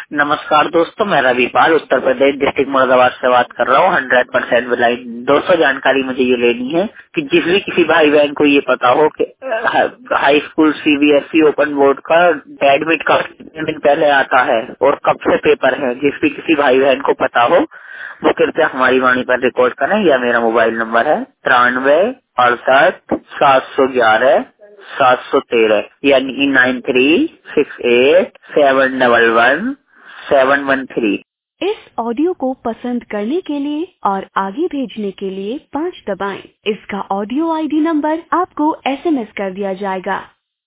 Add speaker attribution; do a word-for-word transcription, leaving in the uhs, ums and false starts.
Speaker 1: नमस्कार दोस्तों, मैं रविपाल उत्तर प्रदेश डिस्ट्रिक्ट मुरादाबाद से बात कर रहा हूँ। हंड्रेड परसेंट बिलाइन। दोस्तों, जानकारी मुझे ये लेनी है कि जिस भी किसी भाई बहन को ये पता हो कि high school CBSE open board का एडमिट कार्ड कितने दिन पहले आता है और कब से पेपर है, जिस भी किसी भाई बहन को पता हो वो कृपया हमारी वाणी पर रिकॉर्ड करें। या मेरा मोबाइल नंबर है तिरानवे अड़सठ सात सौ ग्यारह सात सौ तेरह, यानी nine three six eight seven double one seven one three.
Speaker 2: इस ऑडियो को पसंद करने के लिए और आगे भेजने के लिए पाँच दबाएं। इसका ऑडियो आईडी नंबर आपको एसएमएस कर दिया जाएगा।